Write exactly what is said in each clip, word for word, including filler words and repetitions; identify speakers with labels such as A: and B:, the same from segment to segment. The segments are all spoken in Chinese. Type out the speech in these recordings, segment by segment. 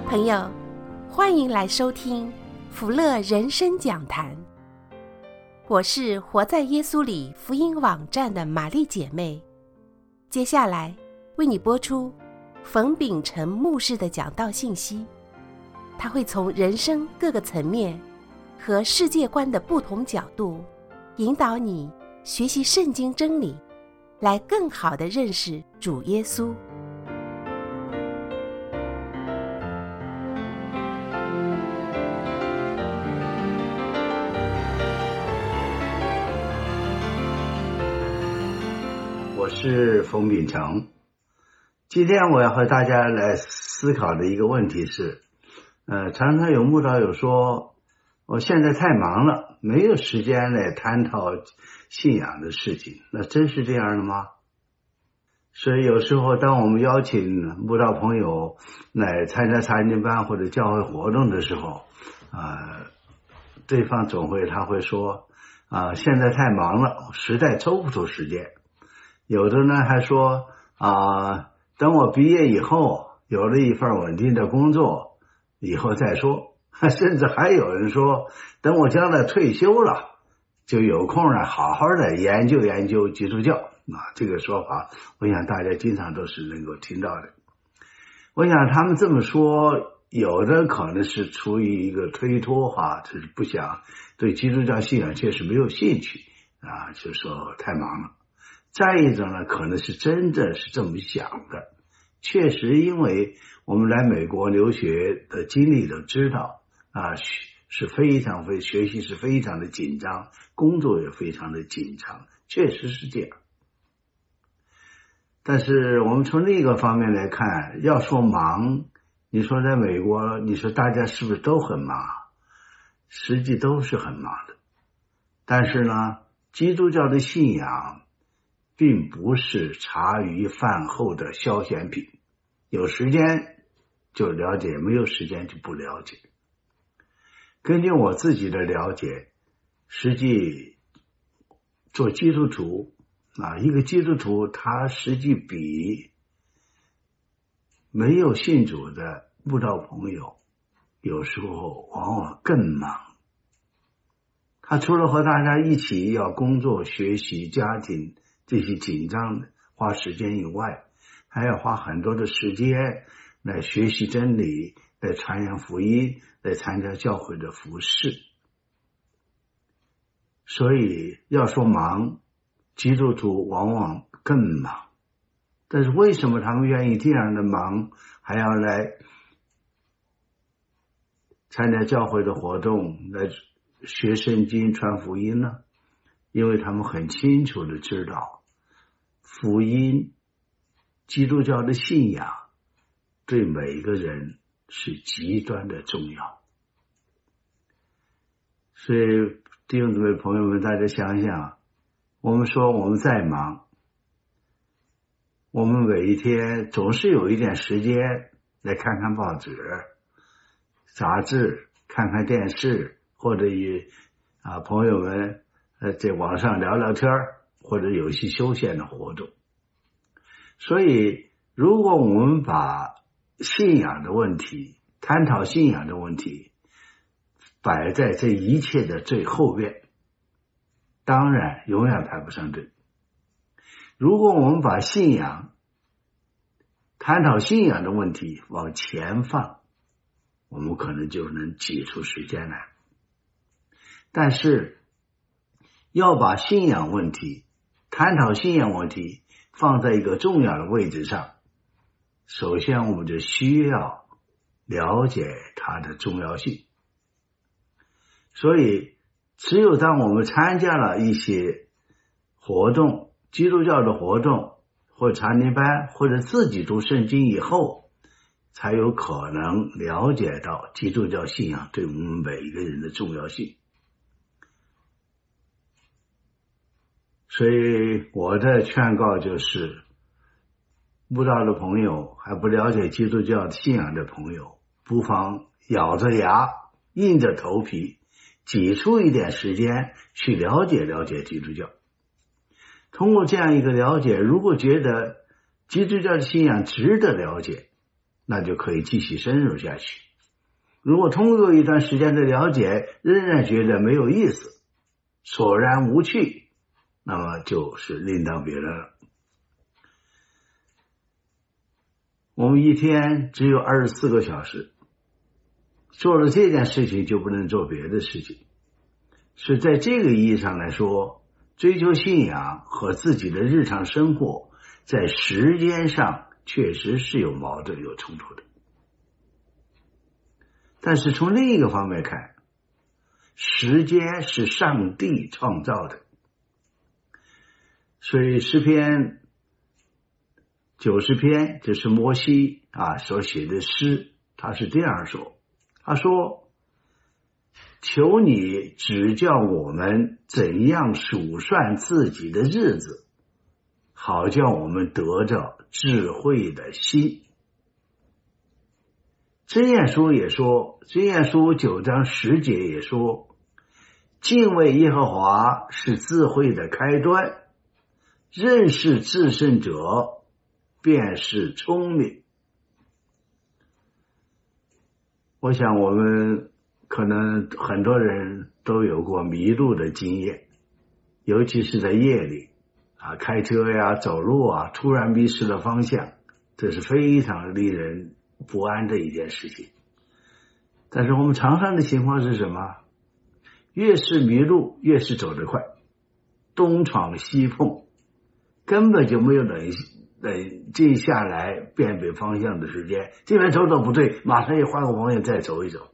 A: 朋友，欢迎来收听福乐人生讲坛。我是活在耶稣里福音网站的玛丽姐妹，接下来为你播出冯秉成牧师的讲道信息。他会从人生各个层面和世界观的不同角度，引导你学习圣经真理，来更好地认识主耶稣。
B: 我是冯秉成。今天我要和大家来思考的一个问题是，呃，常常有慕道友说，我现在太忙了，没有时间来探讨信仰的事情。那真是这样的吗？所以有时候当我们邀请慕道朋友来参加查经班或者教会活动的时候，呃，对方总会他会说，啊、呃，现在太忙了，实在抽不出时间。有的呢还说啊、呃，等我毕业以后有了一份稳定的工作以后再说，甚至还有人说等我将来退休了就有空呢好好的研究研究基督教啊，这个说法我想大家经常都是能够听到的。我想他们这么说，有的可能是出于一个推脱哈，就是不想对基督教信仰确实没有兴趣啊，就说太忙了。再一种呢，可能是真的是这么想的。确实因为我们来美国留学的经历都知道啊，是非常非学习是非常的紧张，工作也非常的紧张，确实是这样。但是我们从另一个方面来看，要说忙，你说在美国，你说大家是不是都很忙？实际都是很忙的。但是呢，基督教的信仰并不是茶余饭后的消遣品，有时间就了解，没有时间就不了解。根据我自己的了解，实际做基督徒啊，一个基督徒他实际比没有信主的慕道朋友有时候往往更忙。他除了和大家一起要工作、学习、家庭这些紧张的花时间以外，还要花很多的时间来学习真理，来传扬福音，来参加教会的服事。所以要说忙，基督徒往往更忙。但是为什么他们愿意这样的忙，还要来参加教会的活动，来学圣经、传福音呢？因为他们很清楚的知道，福音基督教的信仰对每一个人是极端的重要。所以弟兄姊妹朋友们，大家想想，我们说我们再忙，我们每一天总是有一点时间来看看报纸、杂志，看看电视，或者与啊朋友们呃在网上聊聊天，或者有一些休闲的活动。所以如果我们把信仰的问题，探讨信仰的问题摆在这一切的最后边，当然永远排不上队。如果我们把信仰探讨信仰的问题往前放，我们可能就能挤出时间来。但是要把信仰问题，探讨信仰问题放在一个重要的位置上，首先我们就需要了解它的重要性。所以只有当我们参加了一些活动，基督教的活动或查经班，或者自己读圣经以后，才有可能了解到基督教信仰对我们每一个人的重要性。所以我的劝告就是，慕道的朋友，还不了解基督教信仰的朋友，不妨咬着牙硬着头皮挤出一点时间去了解了解基督教。通过这样一个了解，如果觉得基督教的信仰值得了解， 那就可以继续深入下去。如果通过一段时间的了解，仍然觉得没有意思，索然无趣，那么就是另当别论了。我们一天只有二十四个小时，做了这件事情就不能做别的事情。是在这个意义上来说，追求信仰和自己的日常生活在时间上确实是有矛盾有冲突的。但是从另一个方面看，时间是上帝创造的。所以诗篇九十篇就是摩西啊所写的诗，他是这样说，他说，求你指教我们怎样数算自己的日子，好叫我们得着智慧的心。箴言书也说，箴言书九章十节也说，敬畏耶和华是智慧的开端，认识至圣者便是聪明。我想我们可能很多人都有过迷路的经验，尤其是在夜里啊，开车呀走路啊，突然迷失了方向，这是非常令人不安的一件事情。但是我们常常的情况是什么？越是迷路越是走得快，东闯西碰，根本就没有冷冷静下来辨别方向的时间，这边走走不对，马上又换个方向再走一走。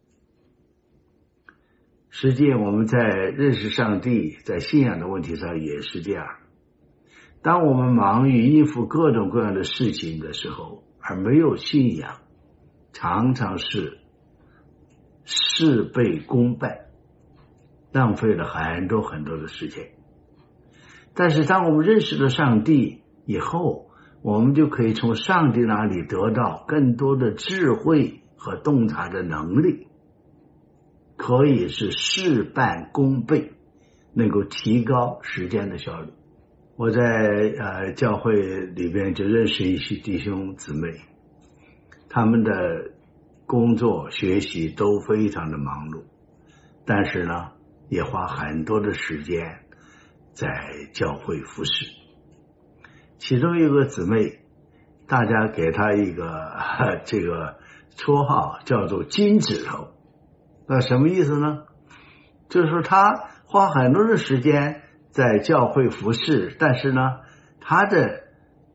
B: 实际我们在认识上帝，在信仰的问题上也是这样。当我们忙于应付各种各样的事情的时候，而没有信仰，常常是事倍功半，浪费了很多很多的时间。但是当我们认识了上帝以后，我们就可以从上帝那里得到更多的智慧和洞察的能力，可以是事半功倍，能够提高时间的效率。我在呃教会里边就认识一些弟兄姊妹，他们的工作学习都非常的忙碌，但是呢也花很多的时间在教会服侍。其中一个姊妹，大家给她一个这个绰号叫做金指头。那什么意思呢？就是说她花很多的时间在教会服侍，但是呢她的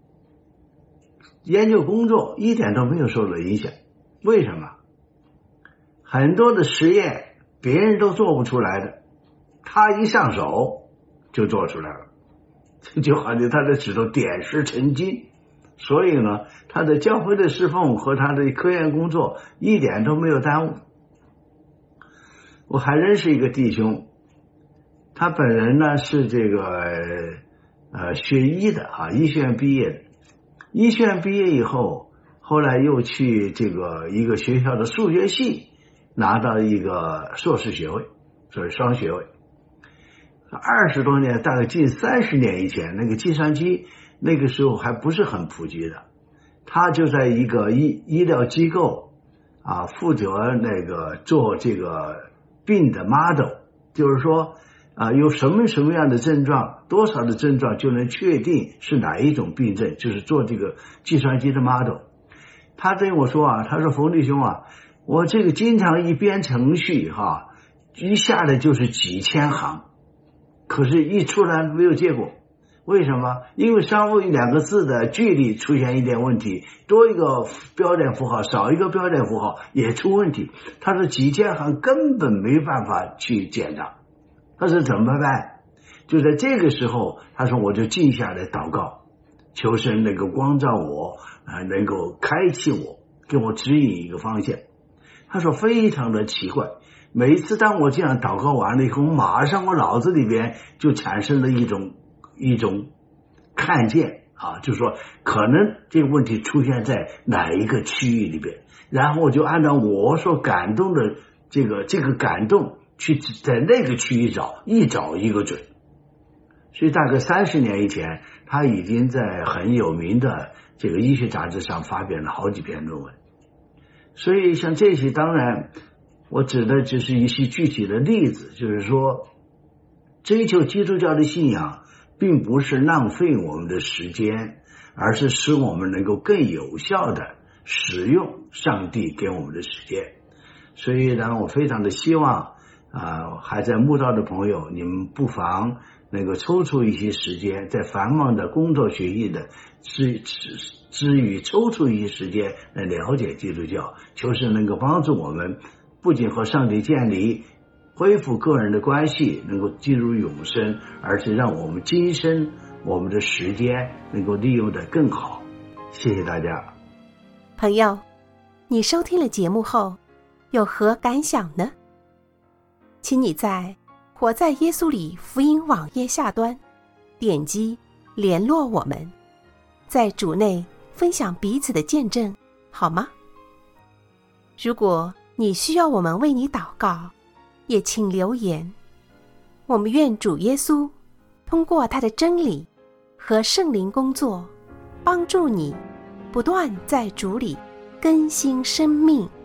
B: 研究工作一点都没有受到影响。为什么？很多的实验别人都做不出来的，她一上手就做出来了，就好像他的指头点石成金。所以呢他的教会的侍奉和他的科研工作一点都没有耽误。我还认识一个弟兄，他本人呢是这个呃学医的啊，医学院毕业的。医学院毕业以后，后来又去这个一个学校的数学系拿到一个硕士学位，所以双学位。二十多年，大概近三十年以前，那个计算机那个时候还不是很普及的，他就在一个医医疗机构啊，负责那个做这个病的 model， 就是说啊有什么什么样的症状，多少的症状就能确定是哪一种病症，就是做这个计算机的 model。他跟我说啊，他说冯弟兄啊，我这个经常一编程序哈，一下来就是几千行。可是一出来没有结果，为什么？因为稍微两个字的距离出现一点问题，多一个标点符号少一个标点符号也出问题。他说几千行根本没办法去检查，他说怎么办？就在这个时候，他说我就静下来祷告，求神能够光照我啊，能够开启我，给我指引一个方向。他说非常的奇怪，每一次当我这样祷告完了以后，马上我脑子里边就产生了一种一种看见啊，就是说可能这个问题出现在哪一个区域里边，然后我就按照我所感动的这个这个感动去在那个区域找，一找一个准。 所以大概三十年以前，他已经在很有名的这个医学杂志上发表了好几篇论文。所以像这些，当然我指的只是一些具体的例子，就是说追求基督教的信仰并不是浪费我们的时间，而是使我们能够更有效的使用上帝给我们的时间。所以呢，我非常的希望啊、呃，还在慕道的朋友，你们不妨能够抽出一些时间，在繁忙的工作学习的之之之余，抽出一些时间来了解基督教，求神能够帮助我们不仅和上帝建立恢复个人的关系，能够进入永生，而且让我们今生我们的时间能够利用得更好。谢谢大家。
A: 朋友，你收听了节目后有何感想呢？请你在活在耶稣里福音网页下端点击联络我们，在主内分享彼此的见证，好吗？如果你需要我们为你祷告，也请留言。我们愿主耶稣通过他的真理和圣灵工作，帮助你不断在主里更新生命。